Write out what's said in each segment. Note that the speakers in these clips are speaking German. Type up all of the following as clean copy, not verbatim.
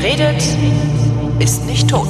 Wer redet, ist nicht tot.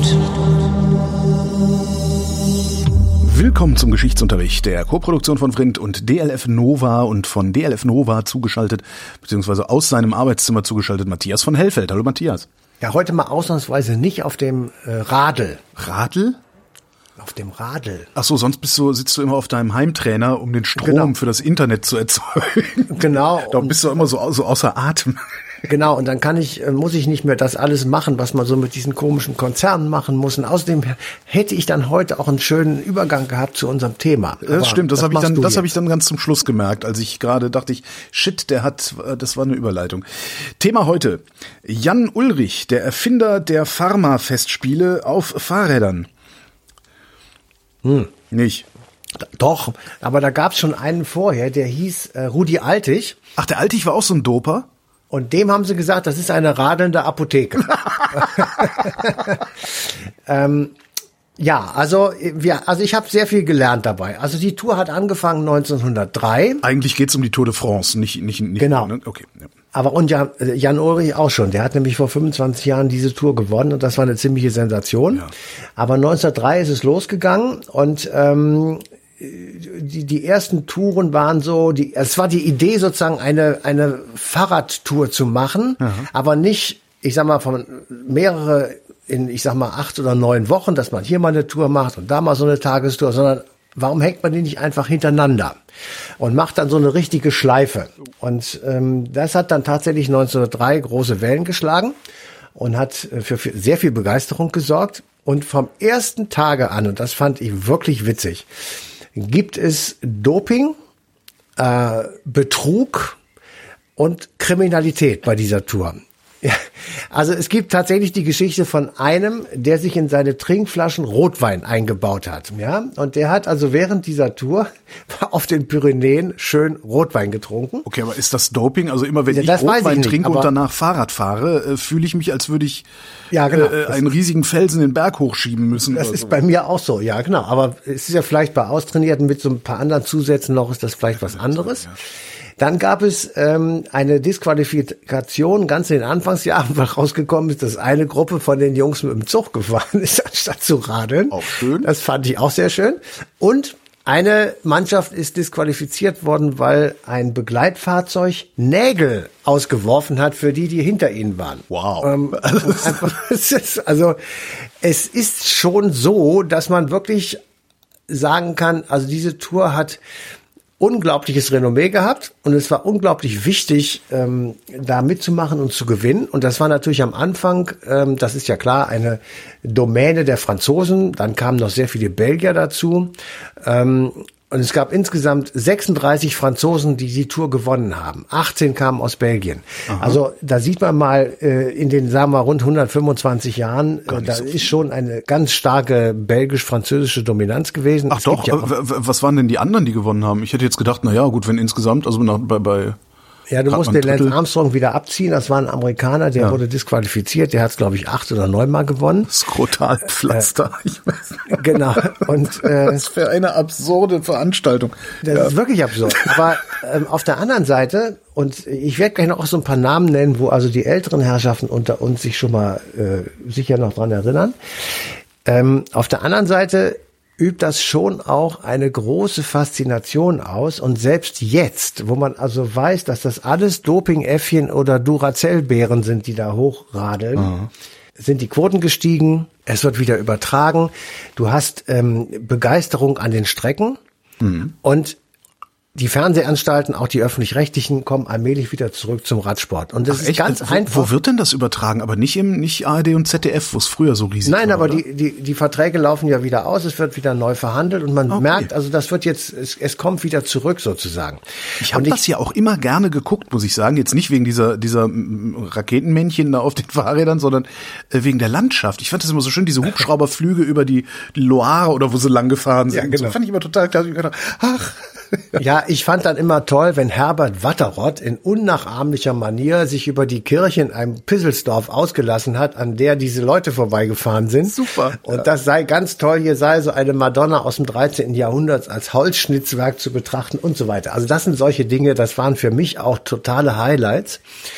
Willkommen zum Geschichtsunterricht der Koproduktion von Vrindt und DLF Nova und von DLF Nova zugeschaltet, beziehungsweise aus seinem Arbeitszimmer zugeschaltet, Matthias von Hellfeld. Hallo Matthias. Ja, heute mal ausnahmsweise nicht auf dem Radl. Radl? Auf dem Radl. Ach so, sonst sitzt du immer auf deinem Heimtrainer, um den Strom für das Internet zu erzeugen. Genau. Da bist du immer so außer Atem. Genau, und dann muss ich nicht mehr das alles machen, was man so mit diesen komischen Konzernen machen muss. Und außerdem hätte ich dann heute auch einen schönen Übergang gehabt zu unserem Thema. Das stimmt, das habe ich dann ganz zum Schluss gemerkt, als ich gerade dachte shit, das war eine Überleitung. Thema heute: Jan Ullrich, der Erfinder der Pharma-Festspiele auf Fahrrädern. Nicht. Doch, aber da gab's schon einen vorher, der hieß Rudi Altig. Ach, der Altig war auch so ein Doper? Und dem haben sie gesagt, das ist eine radelnde Apotheke. Ja, also ich habe sehr viel gelernt dabei. Also die Tour hat angefangen 1903. Eigentlich geht's um die Tour de France, nicht. Genau. Ne? Okay. Ja. Aber und Jan Ullrich auch schon. Der hat nämlich vor 25 Jahren diese Tour gewonnen und das war eine ziemliche Sensation. Ja. Aber 1903 ist es losgegangen und die ersten Touren waren so, es war die Idee sozusagen eine Fahrradtour zu machen, aber nicht, ich sag mal, von mehrere in, ich sag mal, 8 oder 9 Wochen, dass man hier mal eine Tour macht und da mal so eine Tagestour, sondern warum hängt man die nicht einfach hintereinander und macht dann so eine richtige Schleife? Und das hat dann tatsächlich 1903 große Wellen geschlagen und hat für sehr viel Begeisterung gesorgt. Und vom ersten Tage an, und das fand ich wirklich witzig, gibt es Doping, Betrug und Kriminalität bei dieser Tour. Ja, also es gibt tatsächlich die Geschichte von einem, der sich in seine Trinkflaschen Rotwein eingebaut hat. Ja, und der hat also während dieser Tour auf den Pyrenäen schön Rotwein getrunken. Okay, aber ist das Doping? Also immer wenn ich Rotwein trinke und danach Fahrrad fahre, fühle ich mich, als würde ich einen riesigen Felsen den Berg hochschieben müssen. Das ist bei mir auch so, ja genau. Aber es ist ja vielleicht bei Austrainierten mit so ein paar anderen Zusätzen noch, ist das vielleicht was anderes. Ja. Dann gab es eine Disqualifikation ganz in den Anfangsjahren, weil rausgekommen ist, dass eine Gruppe von den Jungs mit dem Zug gefahren ist, anstatt zu radeln. Auch schön. Das fand ich auch sehr schön. Und eine Mannschaft ist disqualifiziert worden, weil ein Begleitfahrzeug Nägel ausgeworfen hat für die hinter ihnen waren. Wow. Es ist schon so, dass man wirklich sagen kann, also diese Tour hat unglaubliches Renommee gehabt und es war unglaublich wichtig, da mitzumachen und zu gewinnen. Und das war natürlich am Anfang, das ist ja klar, eine Domäne der Franzosen. Dann kamen noch sehr viele Belgier dazu. Und es gab insgesamt 36 Franzosen, die die Tour gewonnen haben. 18 kamen aus Belgien. Aha. Also da sieht man mal in den, sagen wir, rund 125 Jahren, da so ist schon eine ganz starke belgisch-französische Dominanz gewesen. Ach doch, was waren denn die anderen, die gewonnen haben? Ich hätte jetzt gedacht, na ja, gut, wenn insgesamt, also bei ja, du musst den Lance Armstrong wieder abziehen. Das war ein Amerikaner, der wurde disqualifiziert. Der hat es, glaube ich, 8 oder 9 Mal gewonnen. Skrotalpflaster. Ich weiß nicht. Genau. Und was für eine absurde Veranstaltung. Das ist wirklich absurd. Aber auf der anderen Seite, und ich werde gleich noch auch so ein paar Namen nennen, wo also die älteren Herrschaften unter uns sich schon mal sicher noch dran erinnern. Auf der anderen Seite übt das schon auch eine große Faszination aus. Und selbst jetzt, wo man also weiß, dass das alles Dopingäffchen oder Duracell-Bären sind, die da hochradeln, sind die Quoten gestiegen. Es wird wieder übertragen. Du hast Begeisterung an den Strecken. Und die Fernsehanstalten, auch die öffentlich-rechtlichen, kommen allmählich wieder zurück zum Radsport. Und das ist ganz einfach. Wo wird denn das übertragen? Aber nicht ARD und ZDF, wo es früher so riesig war. Nein, aber die Verträge laufen ja wieder aus, es wird wieder neu verhandelt und man merkt, also das wird jetzt, es kommt wieder zurück sozusagen. Ich habe das ja auch immer gerne geguckt, muss ich sagen. Jetzt nicht wegen dieser Raketenmännchen da auf den Fahrrädern, sondern wegen der Landschaft. Ich fand das immer so schön, diese Hubschrauberflüge über die Loire oder wo sie lang gefahren sind. Ja, genau. Das fand ich immer total klasse. Ich dachte, ach. Ja, ich fand dann immer toll, wenn Herbert Watterott in unnachahmlicher Manier sich über die Kirche in einem Pisselsdorf ausgelassen hat, an der diese Leute vorbeigefahren sind. Super. Und das sei ganz toll, hier sei so eine Madonna aus dem 13. Jahrhundert als Holzschnitzwerk zu betrachten und so weiter. Also das sind solche Dinge, das waren für mich auch totale Highlights.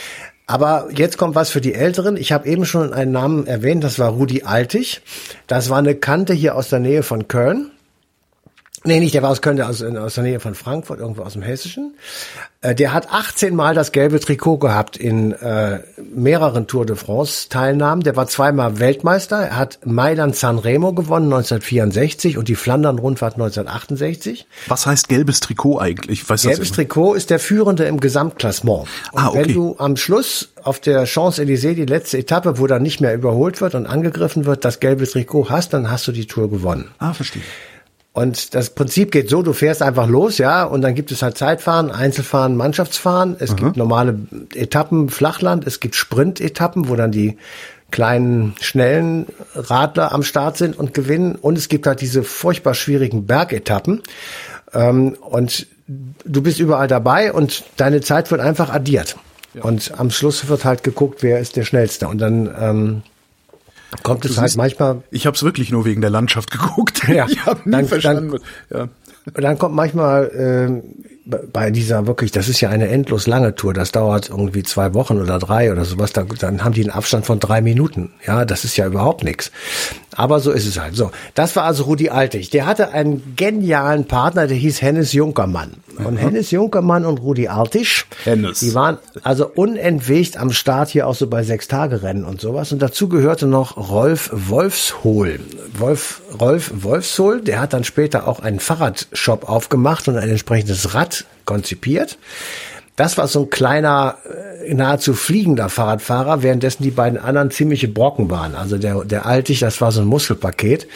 Aber jetzt kommt was für die Älteren. Ich habe eben schon einen Namen erwähnt, das war Rudi Altig. Das war eine Kante hier aus der Nähe von Köln. Nee, nicht, der war aus Köln, aus der Nähe von Frankfurt, irgendwo aus dem Hessischen. Der hat 18 Mal das gelbe Trikot gehabt in mehreren Tour de France Teilnahmen. Der war 2-mal Weltmeister. Er hat Mailand-Sanremo gewonnen 1964 und die Flandern-Rundfahrt 1968. Was heißt gelbes Trikot eigentlich? Ich weiß Gelbes Trikot ist der Führende im Gesamtklassement. Und okay. wenn du am Schluss auf der Champs-Élysées, die letzte Etappe, wo dann nicht mehr überholt wird und angegriffen wird, das gelbe Trikot hast, dann hast du die Tour gewonnen. Verstehe. Und das Prinzip geht so, du fährst einfach los, ja, und dann gibt es halt Zeitfahren, Einzelfahren, Mannschaftsfahren. Es gibt normale Etappen, Flachland, es gibt Sprint-Etappen, wo dann die kleinen, schnellen Radler am Start sind und gewinnen. Und es gibt halt diese furchtbar schwierigen Bergetappen. Und du bist überall dabei und deine Zeit wird einfach addiert. Ja. Und am Schluss wird halt geguckt, wer ist der Schnellste. Und dann kommt es halt manchmal. Ich habe es wirklich nur wegen der Landschaft geguckt. Ja, ich habe nie verstanden. Ja. Dann kommt manchmal bei dieser wirklich, das ist ja eine endlos lange Tour, das dauert irgendwie 2 Wochen oder 3 oder sowas, dann haben die einen Abstand von 3 Minuten. Ja, das ist ja überhaupt nichts. Aber so ist es halt. So, das war also Rudi Altig. Der hatte einen genialen Partner, der hieß Hennes Junkermann. Und Hennes Junkermann und Rudi Altig, die waren also unentwegt am Start hier auch so bei 6-Tage-Rennen und sowas. Und dazu gehörte noch Rolf Wolfshohl. Rolf Wolfshohl, der hat dann später auch einen Fahrradshop aufgemacht und ein entsprechendes Rad konzipiert. Das war so ein kleiner, nahezu fliegender Fahrradfahrer, währenddessen die beiden anderen ziemliche Brocken waren. Also der Altig, das war so ein Muskelpaket.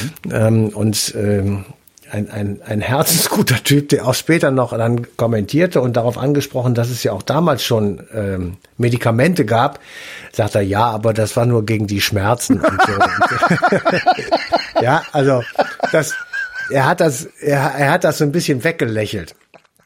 Ein herzensguter Typ, der auch später noch dann kommentierte und darauf angesprochen, dass es ja auch damals schon Medikamente gab, sagt er, ja, aber das war nur gegen die Schmerzen und so. Ja, also er hat das so ein bisschen weggelächelt.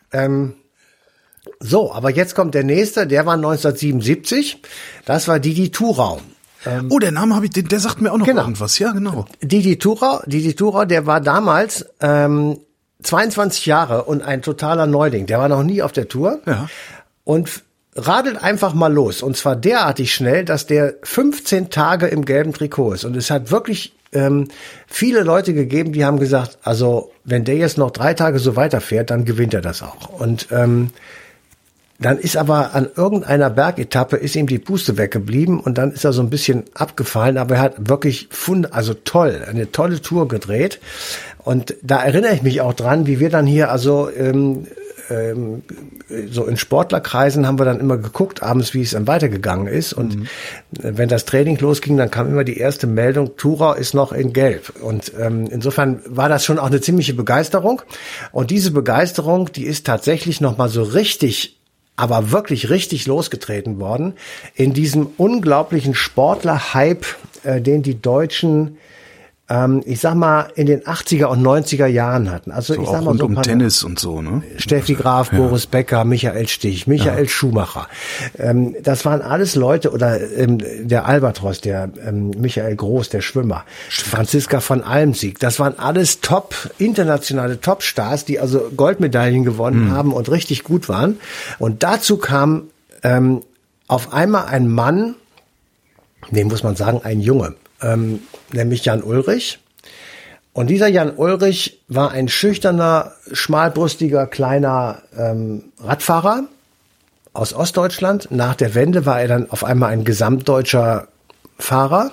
So, aber jetzt kommt der nächste, der war 1977, das war Didi Thurau. Der Name habe ich, der sagt mir auch noch irgendwas, ja, genau. Didi Thurau, der war damals 22 Jahre und ein totaler Neuling. Der war noch nie auf der Tour. Ja. Und radelt einfach mal los. Und zwar derartig schnell, dass der 15 Tage im gelben Trikot ist. Und es hat wirklich viele Leute gegeben, die haben gesagt, also wenn der jetzt noch 3 Tage so weiterfährt, dann gewinnt er das auch. Und dann ist aber an irgendeiner Bergetappe ist ihm die Puste weggeblieben und dann ist er so ein bisschen abgefallen, aber er hat wirklich eine tolle Tour gedreht. Und da erinnere ich mich auch dran, wie wir dann hier also so in Sportlerkreisen haben wir dann immer geguckt, abends, wie es dann weitergegangen ist. Und wenn das Training losging, dann kam immer die erste Meldung, Thurau ist noch in Gelb. Und insofern war das schon auch eine ziemliche Begeisterung. Und diese Begeisterung, die ist tatsächlich noch mal so richtig, aber wirklich richtig losgetreten worden in diesem unglaublichen Sportler-Hype, den die Deutschen, ich sag mal, in den 80er und 90er Jahren hatten. Also so ich sag mal rund so um Tennis und so, ne? Steffi Graf, Boris Becker, Michael Stich, Michael Schumacher. Das waren alles Leute, oder der Albatros, der Michael Groß, der Schwimmer, Franziska von Almsieg. Das waren alles internationale Topstars, die also Goldmedaillen gewonnen haben und richtig gut waren. Und dazu kam auf einmal ein Mann, den muss man sagen, ein Junge, nämlich Jan Ullrich. Und dieser Jan Ullrich war ein schüchterner, schmalbrustiger, kleiner Radfahrer aus Ostdeutschland. Nach der Wende war er dann auf einmal ein gesamtdeutscher Fahrer.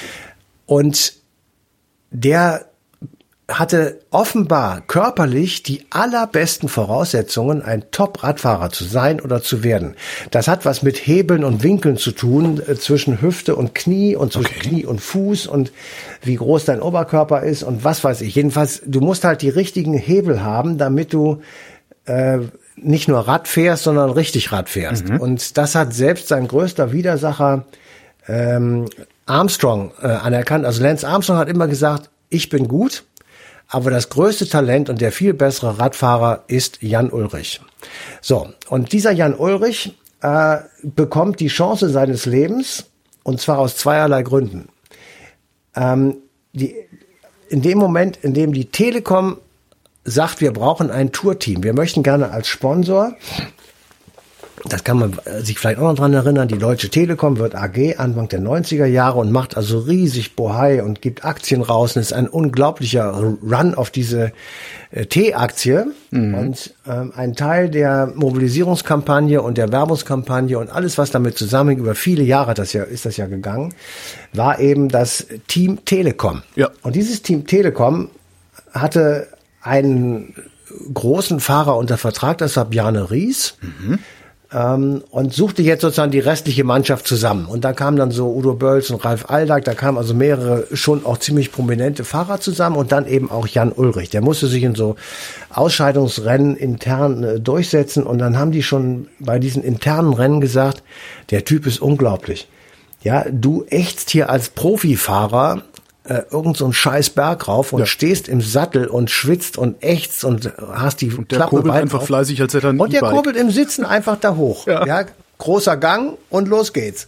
Und der hatte offenbar körperlich die allerbesten Voraussetzungen, ein Top-Radfahrer zu sein oder zu werden. Das hat was mit Hebeln und Winkeln zu tun, zwischen Hüfte und Knie und zwischen Knie und Fuß und wie groß dein Oberkörper ist und was weiß ich. Jedenfalls, du musst halt die richtigen Hebel haben, damit du nicht nur Rad fährst, sondern richtig Rad fährst. Und das hat selbst sein größter Widersacher Armstrong anerkannt. Also Lance Armstrong hat immer gesagt, ich bin gut, aber das größte Talent und der viel bessere Radfahrer ist Jan Ullrich. So, und dieser Jan Ullrich bekommt die Chance seines Lebens, und zwar aus zweierlei Gründen. In dem Moment, in dem die Telekom sagt, wir brauchen ein Tourteam, wir möchten gerne als Sponsor Das kann man sich vielleicht auch noch dran erinnern. Die Deutsche Telekom wird AG Anfang der 90er Jahre und macht also riesig Bohai und gibt Aktien raus. Und es ist ein unglaublicher Run auf diese T-Aktie. Und ein Teil der Mobilisierungskampagne und der Werbungskampagne und alles, was damit zusammenhängt, über viele Jahre ist das ja gegangen, war eben das Team Telekom. Ja. Und dieses Team Telekom hatte einen großen Fahrer unter Vertrag, das war Bjarne Ries. Und suchte jetzt sozusagen die restliche Mannschaft zusammen. Und da kamen dann so Udo Bölz und Ralf Aldag, da kamen also mehrere schon auch ziemlich prominente Fahrer zusammen und dann eben auch Jan Ullrich. Der musste sich in so Ausscheidungsrennen intern durchsetzen und dann haben die schon bei diesen internen Rennen gesagt, der Typ ist unglaublich. Ja, du ächzt hier als Profifahrer irgend so einen scheiß Berg rauf und stehst im Sattel und schwitzt und ächzt und hast die und der Klappe kurbelt weit einfach auf. fleißig, als hätte er ein Und der E-Bike. kurbelt im Sitzen einfach da hoch. Ja, großer Gang und los geht's.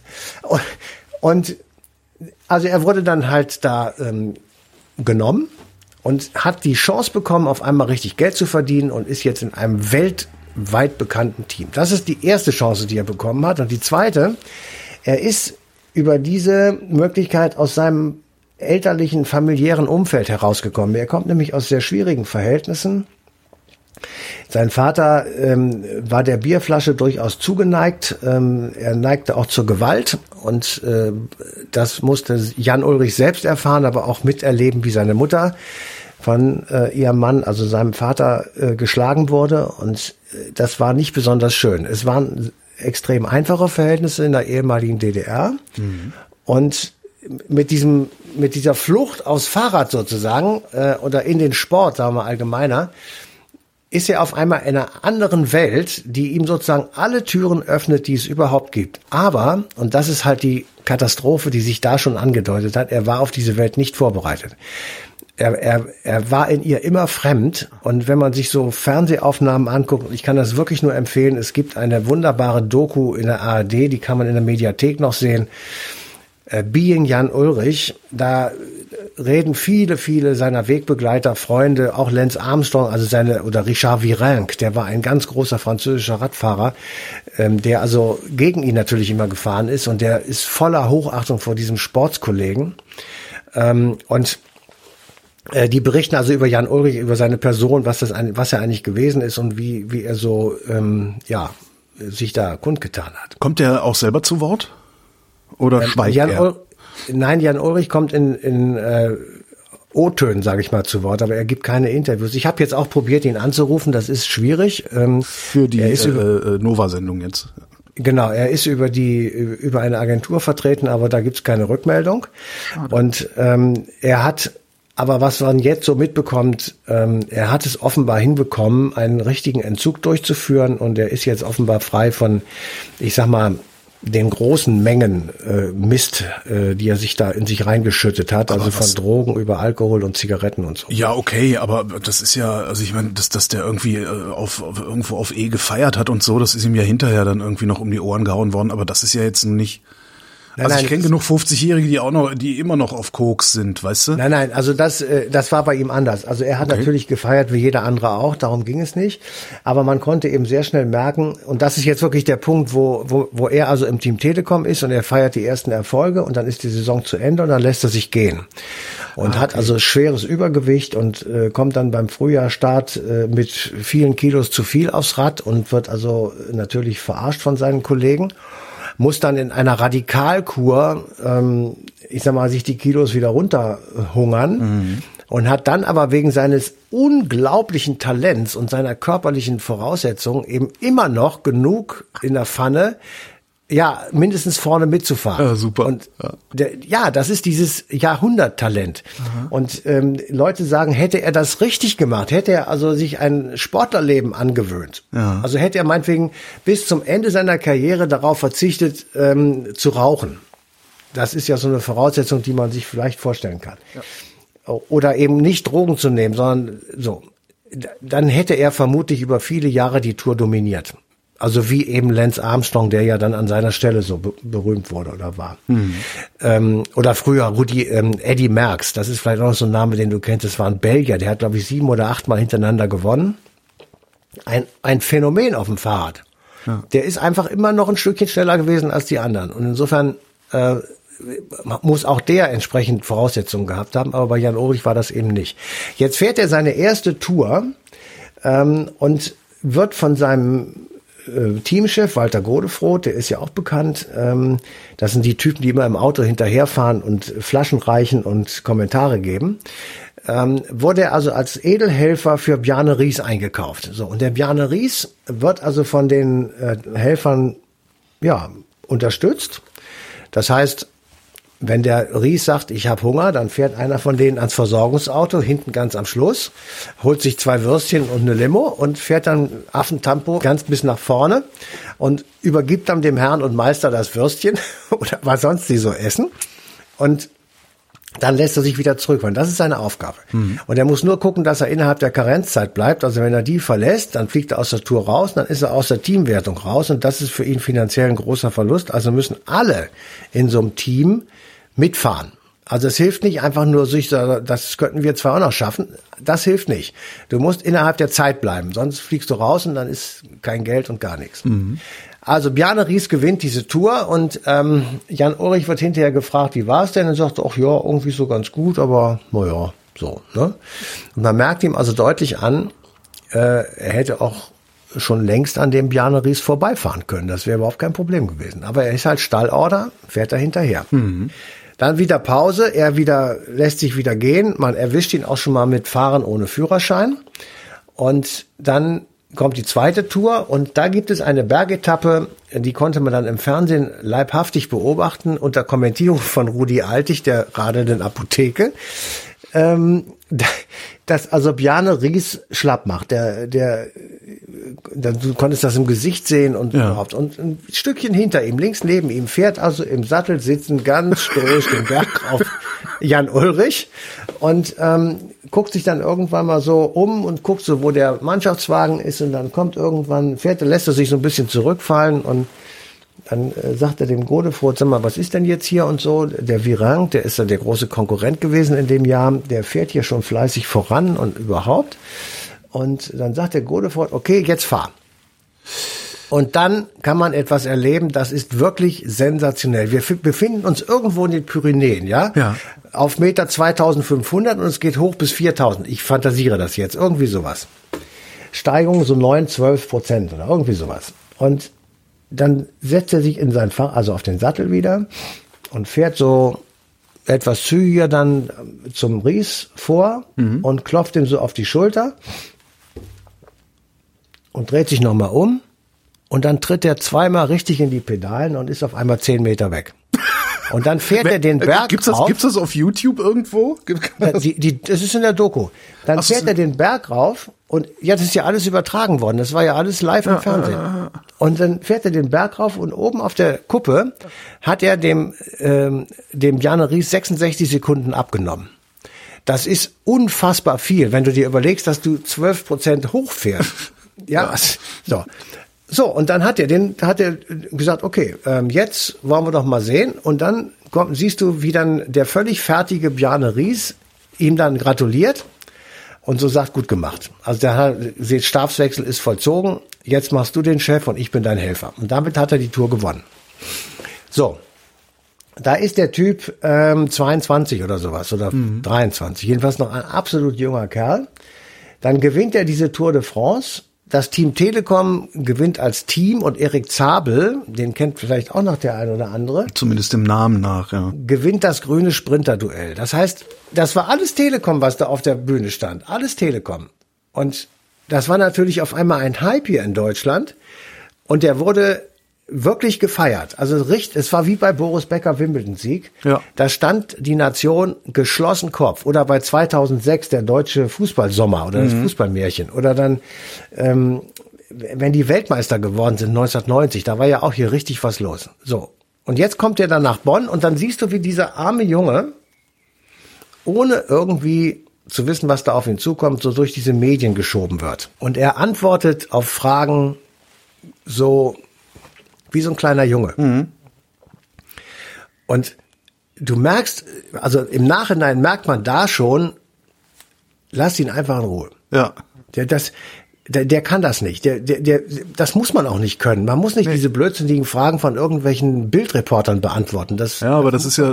Und also er wurde dann halt da genommen und hat die Chance bekommen, auf einmal richtig Geld zu verdienen und ist jetzt in einem weltweit bekannten Team. Das ist die erste Chance, die er bekommen hat. Und die zweite, er ist über diese Möglichkeit aus seinem elterlichen, familiären Umfeld herausgekommen. Er kommt nämlich aus sehr schwierigen Verhältnissen. Sein Vater war der Bierflasche durchaus zugeneigt. Er neigte auch zur Gewalt und das musste Jan Ullrich selbst erfahren, aber auch miterleben, wie seine Mutter von ihrem Mann, also seinem Vater, geschlagen wurde. Und das war nicht besonders schön. Es waren extrem einfache Verhältnisse in der ehemaligen DDR. Und mit dieser Flucht aufs Fahrrad sozusagen oder in den Sport, sagen wir allgemeiner, ist er auf einmal in einer anderen Welt, die ihm sozusagen alle Türen öffnet, die es überhaupt gibt. Aber, und das ist halt die Katastrophe, die sich da schon angedeutet hat, er war auf diese Welt nicht vorbereitet. Er war in ihr immer fremd und wenn man sich so Fernsehaufnahmen anguckt, ich kann das wirklich nur empfehlen, es gibt eine wunderbare Doku in der ARD, die kann man in der Mediathek noch sehen, Being Jan Ullrich, da reden viele seiner Wegbegleiter, Freunde, auch Lance Armstrong, oder Richard Virenque, der war ein ganz großer französischer Radfahrer, der also gegen ihn natürlich immer gefahren ist und der ist voller Hochachtung vor diesem Sportskollegen. Und die berichten also über Jan Ullrich, über seine Person, was er eigentlich gewesen ist und wie er so sich da kundgetan hat. Kommt der auch selber zu Wort? Oder schweigt er? Nein, Jan Ullrich kommt in O-Tönen, sage ich mal, zu Wort, aber er gibt keine Interviews. Ich habe jetzt auch probiert, ihn anzurufen, das ist schwierig. Für die Nova-Sendung jetzt. Genau, er ist über eine Agentur vertreten, aber da gibt's keine Rückmeldung. Schade. Und er hat, aber was man jetzt so mitbekommt, er hat es offenbar hinbekommen, einen richtigen Entzug durchzuführen und er ist jetzt offenbar frei von, ich sag mal, den großen Mengen Mist, die er sich da in sich reingeschüttet hat, aber also von Drogen über Alkohol und Zigaretten und so. Ja, okay, aber das ist ja, also ich meine, dass der irgendwie irgendwo auf gefeiert hat und so, das ist ihm ja hinterher dann irgendwie noch um die Ohren gehauen worden, aber das ist ja jetzt nicht. Also ich kenne genug 50-Jährige, die immer noch auf Koks sind, weißt du? Nein, also das war bei ihm anders. Also er hat natürlich gefeiert, wie jeder andere auch, darum ging es nicht. Aber man konnte eben sehr schnell merken, und das ist jetzt wirklich der Punkt, wo er also im Team Telekom ist und er feiert die ersten Erfolge und dann ist die Saison zu Ende und dann lässt er sich gehen. Und hat also schweres Übergewicht und kommt dann beim Frühjahrstart mit vielen Kilos zu viel aufs Rad und wird also natürlich verarscht von seinen Kollegen. Muss dann in einer Radikalkur, ich sag mal, sich die Kilos wieder runterhungern und hat dann aber wegen seines unglaublichen Talents und seiner körperlichen Voraussetzungen eben immer noch genug in der Pfanne, ja, mindestens vorne mitzufahren. Ja, super. Und das ist dieses Jahrhunderttalent. Und Leute sagen, hätte er das richtig gemacht, hätte er also sich ein Sportlerleben angewöhnt. Ja. Also hätte er meinetwegen bis zum Ende seiner Karriere darauf verzichtet, zu rauchen. Das ist ja so eine Voraussetzung, die man sich vielleicht vorstellen kann. Ja. Oder eben nicht Drogen zu nehmen, sondern so. Dann hätte er vermutlich über viele Jahre die Tour dominiert. Also wie eben Lance Armstrong, der ja dann an seiner Stelle so berühmt wurde oder war. Oder früher Eddie Merckx, das ist vielleicht auch noch so ein Name, den du kennst, das war ein Belgier, der hat, glaube ich, 7 oder 8 Mal hintereinander gewonnen. Ein Phänomen auf dem Fahrrad. Der ist einfach immer noch ein Stückchen schneller gewesen als die anderen. Und insofern muss auch der entsprechend Voraussetzungen gehabt haben, aber bei Jan Ullrich war das eben nicht. Jetzt fährt er seine erste Tour und wird von seinem Teamchef Walter Godefroth, der ist ja auch bekannt, das sind die Typen, die immer im Auto hinterherfahren und Flaschen reichen und Kommentare geben, wurde er also als Edelhelfer für Bjarne Ries eingekauft. So, und der Bjarne Ries wird also von den Helfern unterstützt. Das heißt, wenn der Ries sagt, ich habe Hunger, dann fährt einer von denen ans Versorgungsauto, hinten ganz am Schluss, holt sich 2 Würstchen und eine Limo und fährt dann Affentempo ganz bis nach vorne und übergibt dann dem Herrn und Meister das Würstchen oder was sonst sie so essen. Und dann lässt er sich wieder zurückfahren. Das ist seine Aufgabe. Und er muss nur gucken, dass er innerhalb der Karenzzeit bleibt. Also wenn er die verlässt, dann fliegt er aus der Tour raus, dann ist er aus der Teamwertung raus und das ist für ihn finanziell ein großer Verlust. Also müssen alle in so einem Team mitfahren. Also es hilft nicht einfach nur, das könnten wir zwar auch noch schaffen, das hilft nicht. Du musst innerhalb der Zeit bleiben, sonst fliegst du raus und dann ist kein Geld und gar nichts. Also Bjarne Ries gewinnt diese Tour und Jan Ullrich wird hinterher gefragt, wie war es denn? Und sagt, ach ja, irgendwie so ganz gut, aber naja, so. Ne? Und man merkt ihm also deutlich an, er hätte auch schon längst an dem Bjarne Ries vorbeifahren können. Das wäre überhaupt kein Problem gewesen. Aber er ist halt Stallorder, fährt er hinterher. Dann wieder Pause, lässt sich wieder gehen. Man erwischt ihn auch schon mal mit Fahren ohne Führerschein. Und dann kommt die zweite Tour und da gibt es eine Bergetappe, die konnte man dann im Fernsehen leibhaftig beobachten unter Kommentierung von Rudi Altig, der radenden Apotheke, dass also Bjarne Ries schlapp macht. Du konntest das im Gesicht sehen und überhaupt. Und ein Stückchen hinter ihm, links neben ihm, fährt also im Sattel sitzen ganz stoisch den Berg auf Jan Ullrich und guckt sich dann irgendwann mal so um und guckt so, wo der Mannschaftswagen ist und dann kommt irgendwann, lässt er sich so ein bisschen zurückfallen und dann sagt er dem Godefroth, sag mal, was ist denn jetzt hier und so? Der Virenque, der ist ja der große Konkurrent gewesen in dem Jahr, der fährt hier schon fleißig voran und überhaupt. Und dann sagt der Godefroth, okay, jetzt fahr. Und dann kann man etwas erleben, das ist wirklich sensationell. Wir befinden uns irgendwo in den Pyrenäen, ja? Auf Meter 2500 und es geht hoch bis 4000. Ich fantasiere das jetzt, irgendwie sowas. Steigung so 9-12% oder irgendwie sowas. Und dann setzt er sich in sein Fahrrad, also auf den Sattel wieder und fährt so etwas zügiger dann zum Ries vor und klopft ihm so auf die Schulter und dreht sich nochmal um und dann tritt er zweimal richtig in die Pedalen und ist auf einmal 10 Meter weg. Und dann fährt er den Berg rauf. Gibt's das auf YouTube irgendwo? Das ist in der Doku. Dann fährt er den Berg rauf und das ist ja alles übertragen worden. Das war ja alles live im Fernsehen. Und dann fährt er den Berg rauf und oben auf der Kuppe hat er dem Bjarne Ries 66 Sekunden abgenommen. Das ist unfassbar viel, wenn du dir überlegst, dass du 12% hochfährst. So, und dann hat er gesagt, okay, jetzt wollen wir doch mal sehen. Und dann siehst du, wie dann der völlig fertige Bjarne Ries ihm dann gratuliert und so sagt, gut gemacht. Also der Stabswechsel ist vollzogen, jetzt machst du den Chef und ich bin dein Helfer. Und damit hat er die Tour gewonnen. So, da ist der Typ 22 oder sowas oder 23, jedenfalls noch ein absolut junger Kerl. Dann gewinnt er diese Tour de France. Das Team Telekom gewinnt als Team und Erik Zabel, den kennt vielleicht auch noch der ein oder andere. Zumindest dem Namen nach, ja. Gewinnt das grüne Sprinterduell. Das heißt, das war alles Telekom, was da auf der Bühne stand. Alles Telekom. Und das war natürlich auf einmal ein Hype hier in Deutschland. Und der wurde wirklich gefeiert. Also es war wie bei Boris Becker Wimbledon-Sieg. Ja. Da stand die Nation geschlossen Kopf. Oder bei 2006 der deutsche Fußballsommer oder das Fußballmärchen. Oder dann, wenn die Weltmeister geworden sind 1990, da war ja auch hier richtig was los. So. Und jetzt kommt er dann nach Bonn und dann siehst du, wie dieser arme Junge, ohne irgendwie zu wissen, was da auf ihn zukommt, so durch diese Medien geschoben wird. Und er antwortet auf Fragen so wie so ein kleiner Junge. Und du merkst, also im Nachhinein merkt man da schon, lass ihn einfach in Ruhe. Ja. Der kann das nicht. Das muss man auch nicht können. Man muss nicht diese blödsinnigen Fragen von irgendwelchen Bildreportern beantworten. Aber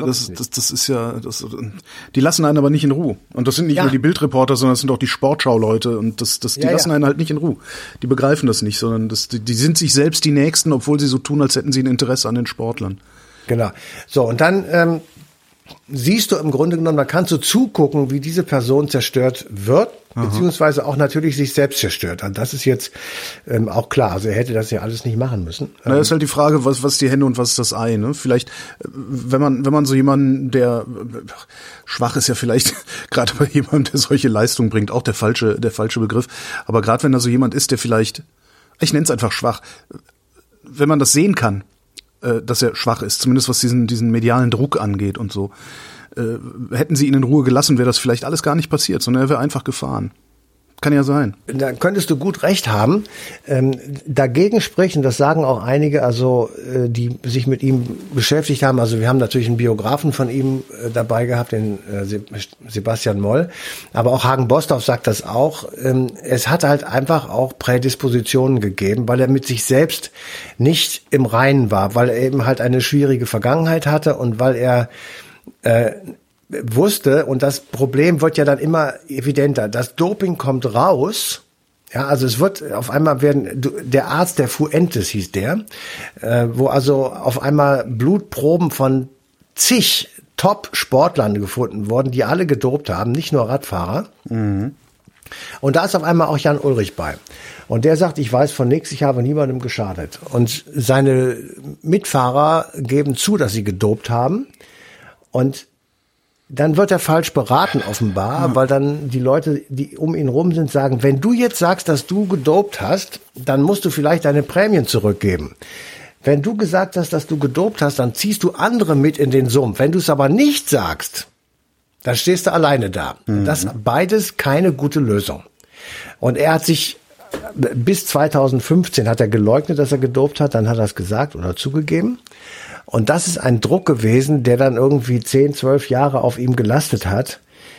die lassen einen aber nicht in Ruhe. Und das sind nicht nur die Bildreporter, sondern das sind auch die Sportschau-Leute. Und die lassen einen halt nicht in Ruhe. Die begreifen das nicht, sondern die sind sich selbst die Nächsten, obwohl sie so tun, als hätten sie ein Interesse an den Sportlern. Genau. So, und dann siehst du im Grunde genommen, da kannst du zugucken, wie diese Person zerstört wird, beziehungsweise auch natürlich sich selbst zerstört. Und das ist jetzt auch klar. Also er hätte das ja alles nicht machen müssen. Na, ist halt die Frage, was ist die Henne und was ist das Ei, ne? Vielleicht, wenn man so jemanden, der schwach ist ja vielleicht gerade bei jemandem, der solche Leistungen bringt, auch der falsche Begriff. Aber gerade wenn da so jemand ist, der vielleicht, ich nenne es einfach schwach, wenn man das sehen kann, dass er schwach ist, zumindest was diesen medialen Druck angeht und so. Hätten sie ihn in Ruhe gelassen, wäre das vielleicht alles gar nicht passiert, sondern er wäre einfach gefahren. Kann ja sein. Da könntest du gut recht haben. Dagegen sprechen, das sagen auch einige, also die sich mit ihm beschäftigt haben. Also wir haben natürlich einen Biografen von ihm dabei gehabt, den Sebastian Moll. Aber auch Hagen Bosdorf sagt das auch. Es hat halt einfach auch Prädispositionen gegeben, weil er mit sich selbst nicht im Reinen war, weil er eben halt eine schwierige Vergangenheit hatte und weil er wusste, und das Problem wird ja dann immer evidenter, das Doping kommt raus, ja, also es wird auf einmal der Arzt, der Fuentes hieß der, wo also auf einmal Blutproben von zig Top-Sportlern gefunden wurden, die alle gedopt haben, nicht nur Radfahrer. Mhm. Und da ist auf einmal auch Jan Ullrich bei. Und der sagt, ich weiß von nichts, ich habe niemandem geschadet. Und seine Mitfahrer geben zu, dass sie gedopt haben. Und dann wird er falsch beraten offenbar, weil dann die Leute, die um ihn rum sind, sagen, wenn du jetzt sagst, dass du gedopt hast, dann musst du vielleicht deine Prämien zurückgeben. Wenn du gesagt hast, dass du gedopt hast, dann ziehst du andere mit in den Sumpf. Wenn du es aber nicht sagst, dann stehst du alleine da. Mhm. Das ist beides keine gute Lösung. Und er hat sich bis 2015 hat er geleugnet, dass er gedopt hat, dann hat er es gesagt oder zugegeben. Und das ist ein Druck gewesen, der dann irgendwie 10, 12 Jahre auf ihm gelastet hat,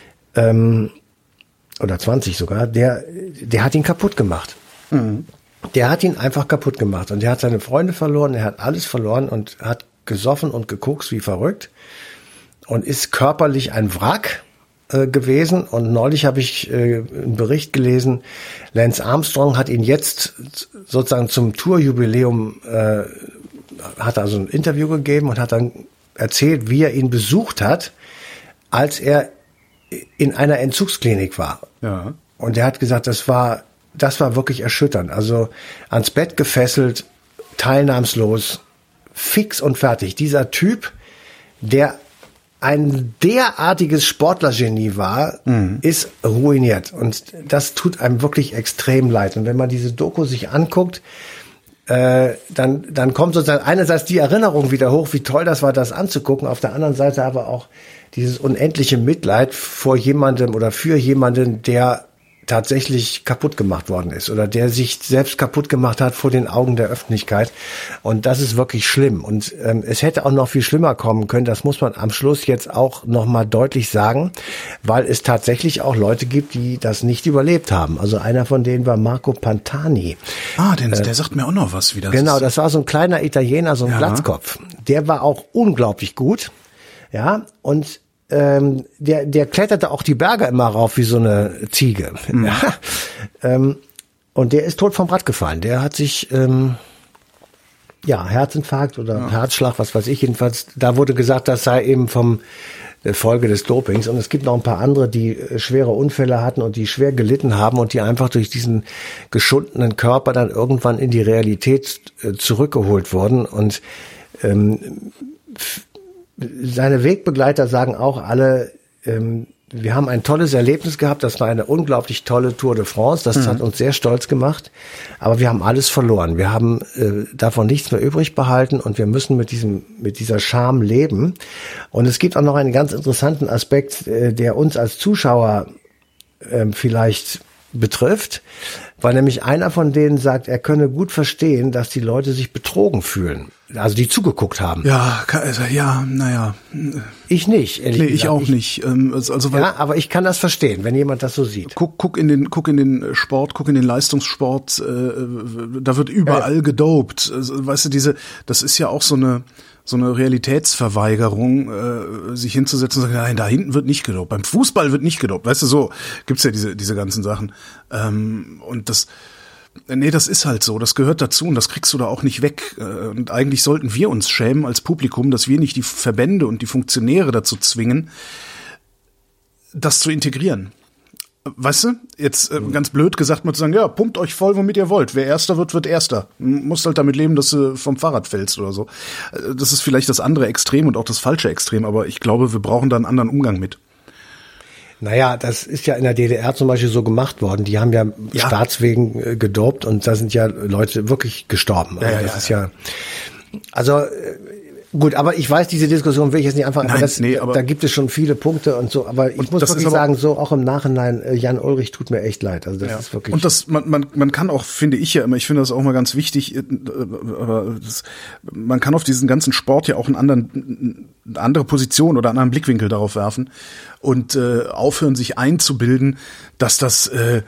oder 20 sogar, der hat ihn kaputt gemacht. Mhm. Der hat ihn einfach kaputt gemacht. Und der hat seine Freunde verloren, er hat alles verloren und hat gesoffen und gekokst wie verrückt und ist körperlich ein Wrack gewesen. Und neulich habe ich einen Bericht gelesen, Lance Armstrong hat ihn jetzt sozusagen zum Tourjubiläum hat also ein Interview gegeben und hat dann erzählt, wie er ihn besucht hat, als er in einer Entzugsklinik war. Ja. Und er hat gesagt, das war wirklich erschütternd. Also ans Bett gefesselt, teilnahmslos, fix und fertig. Dieser Typ, der ein derartiges Sportlergenie war, ist ruiniert. Und das tut einem wirklich extrem leid. Und wenn man diese Doku sich anguckt, dann kommt sozusagen einerseits die Erinnerung wieder hoch, wie toll das war, das anzugucken, auf der anderen Seite aber auch dieses unendliche Mitleid vor jemandem oder für jemanden, der tatsächlich kaputt gemacht worden ist oder der sich selbst kaputt gemacht hat vor den Augen der Öffentlichkeit. Und das ist wirklich schlimm. Und es hätte auch noch viel schlimmer kommen können. Das muss man am Schluss jetzt auch noch mal deutlich sagen, weil es tatsächlich auch Leute gibt, die das nicht überlebt haben. Also einer von denen war Marco Pantani. Ah, der sagt mir auch noch was wieder. Genau, das war so ein kleiner Italiener, so ein Glatzkopf. Der war auch unglaublich gut. Ja, und der kletterte auch die Berge immer rauf wie so eine Ziege. Mhm. Ja. Und der ist tot vom Rad gefallen. Der hat sich Herzinfarkt oder Herzschlag, was weiß ich. Jedenfalls, da wurde gesagt, das sei eben vom Folge des Dopings. Und es gibt noch ein paar andere, die schwere Unfälle hatten und die schwer gelitten haben und die einfach durch diesen geschundenen Körper dann irgendwann in die Realität zurückgeholt wurden. Und seine Wegbegleiter sagen auch alle, wir haben ein tolles Erlebnis gehabt, das war eine unglaublich tolle Tour de France, das hat uns sehr stolz gemacht, aber wir haben alles verloren. Wir haben davon nichts mehr übrig behalten und wir müssen mit dieser Scham leben. Und es gibt auch noch einen ganz interessanten Aspekt, der uns als Zuschauer vielleicht betrifft. weil nämlich einer von denen sagt, er könne gut verstehen, dass die Leute sich betrogen fühlen. Also die zugeguckt haben. Ja, naja. Ich nicht, ehrlich gesagt. Ich auch nicht. Also, weil ja, aber ich kann das verstehen, wenn jemand das so sieht. Guck in den Sport, guck in den Leistungssport, da wird überall gedopt. Also, weißt du, das ist ja auch so eine Realitätsverweigerung, sich hinzusetzen und sagen, nein, da hinten wird nicht gedopt. Beim Fußball wird nicht gedopt. Weißt du, so gibt's ja diese ganzen Sachen. Und das ist halt so. Das gehört dazu und das kriegst du da auch nicht weg. Und eigentlich sollten wir uns schämen als Publikum, dass wir nicht die Verbände und die Funktionäre dazu zwingen, das zu integrieren. Weißt du, jetzt ganz blöd gesagt mal zu sagen, ja, pumpt euch voll, womit ihr wollt. Wer Erster wird, wird Erster. Musst halt damit leben, dass du vom Fahrrad fällst oder so. Das ist vielleicht das andere Extrem und auch das falsche Extrem, aber ich glaube, wir brauchen da einen anderen Umgang mit. Naja, das ist ja in der DDR zum Beispiel so gemacht worden. Die haben ja Staatswegen gedopt und da sind ja Leute wirklich gestorben. Also das ist ja, also gut, aber ich weiß, diese Diskussion will ich jetzt nicht anfangen, aber da gibt es schon viele Punkte und so, aber ich muss wirklich sagen, so auch im Nachhinein, Jan Ullrich tut mir echt leid, also das ist wirklich. Und man kann auch, finde ich ja immer, ich finde das auch mal ganz wichtig, aber man kann auf diesen ganzen Sport ja auch eine andere Position oder einen anderen Blickwinkel darauf werfen und aufhören, sich einzubilden, dass das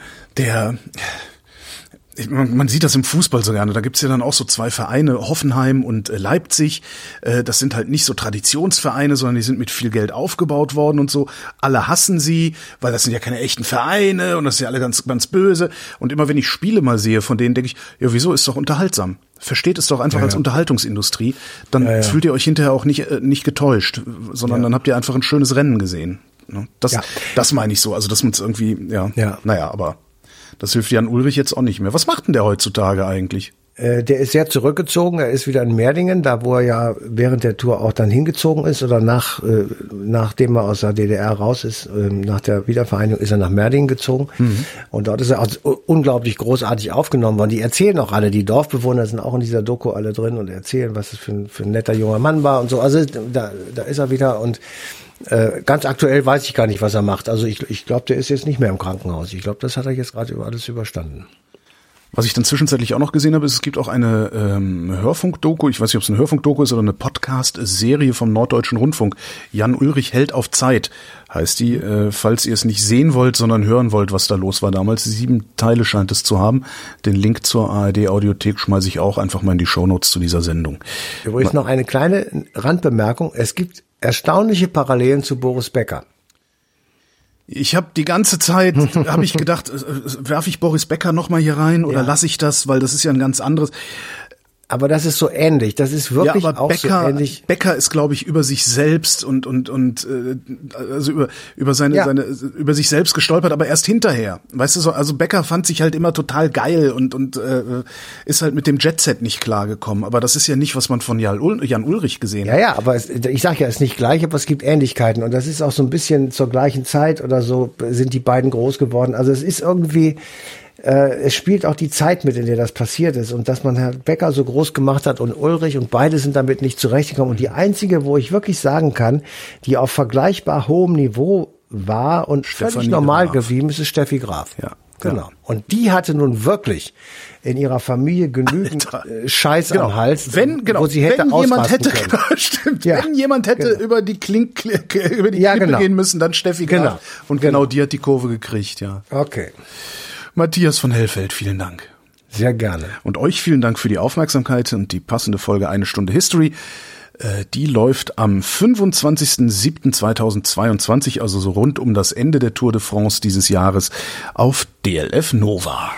man sieht das im Fußball so gerne. Da gibt's ja dann auch so zwei Vereine, Hoffenheim und Leipzig. Das sind halt nicht so Traditionsvereine, sondern die sind mit viel Geld aufgebaut worden und so. Alle hassen sie, weil das sind ja keine echten Vereine und das sind ja alle ganz, ganz böse. Und immer wenn ich Spiele mal sehe, von denen denke ich, ja, wieso, ist doch unterhaltsam. Versteht es doch einfach als Unterhaltungsindustrie. Dann fühlt ihr euch hinterher auch nicht getäuscht, sondern dann habt ihr einfach ein schönes Rennen gesehen. Das meine ich so. Also, dass man es irgendwie, naja, aber das hilft Jan Ullrich jetzt auch nicht mehr. Was macht denn der heutzutage eigentlich? Der ist sehr zurückgezogen. Er ist wieder in Merdingen, da wo er ja während der Tour auch dann hingezogen ist oder nachdem er aus der DDR raus ist, nach der Wiedervereinigung ist er nach Merdingen gezogen. Und dort ist er auch unglaublich großartig aufgenommen worden. Die erzählen auch alle, die Dorfbewohner sind auch in dieser Doku alle drin und erzählen, was es für ein netter junger Mann war und so. Also da ist er wieder und ganz aktuell weiß ich gar nicht, was er macht. Also ich glaube, der ist jetzt nicht mehr im Krankenhaus. Ich glaube, das hat er jetzt gerade alles überstanden. Was ich dann zwischenzeitlich auch noch gesehen habe, ist, es gibt auch eine Hörfunkdoku, ich weiß nicht, ob es eine Hörfunkdoku ist oder eine Podcast-Serie vom Norddeutschen Rundfunk. Jan Ullrich hält auf Zeit, heißt die, falls ihr es nicht sehen wollt, sondern hören wollt, was da los war damals. 7 Teile scheint es zu haben. Den Link zur ARD-Audiothek schmeiße ich auch einfach mal in die Shownotes zu dieser Sendung. Übrigens noch eine kleine Randbemerkung. Es gibt erstaunliche Parallelen zu Boris Becker. Ich habe die ganze Zeit, habe ich gedacht, werfe ich Boris Becker noch mal hier rein oder lasse ich das, weil das ist ja ein ganz anderes. Aber das ist so ähnlich. Das ist wirklich auch Becker, so ähnlich. Becker ist, glaube ich, über sich selbst und also über sich selbst gestolpert, aber erst hinterher. Weißt du so? Also Becker fand sich halt immer total geil und ist halt mit dem Jetset nicht klargekommen. Aber das ist ja nicht, was man von Jan Ullrich gesehen hat. Ja, aber ich sage ja, es ist nicht gleich, aber es gibt Ähnlichkeiten und das ist auch so ein bisschen zur gleichen Zeit oder so sind die beiden groß geworden. Also es ist irgendwie es spielt auch die Zeit mit, in der das passiert ist und dass man Herrn Becker so groß gemacht hat und Ullrich und beide sind damit nicht zurechtgekommen und die einzige, wo ich wirklich sagen kann, die auf vergleichbar hohem Niveau war und völlig normal geblieben ist Steffi Graf. Ja. Genau. Und die hatte nun wirklich in ihrer Familie genügend Scheiß am Hals, wo sie hätte ausrasten können. Stimmt. Ja. Wenn jemand hätte über die Klippe gehen müssen, dann Steffi Graf. Und genau die hat die Kurve gekriegt, ja. Okay. Matthias von Hellfeld, vielen Dank. Sehr gerne. Und euch vielen Dank für die Aufmerksamkeit und die passende Folge Eine Stunde History. Die läuft am 25.07.2022, also so rund um das Ende der Tour de France dieses Jahres auf DLF Nova.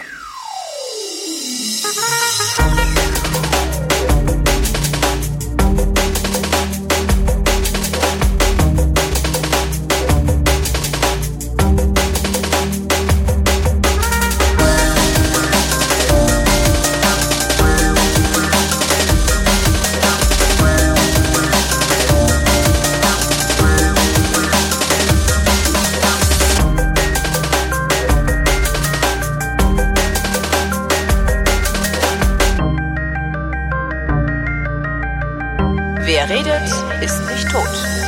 Wer redet, ist nicht tot.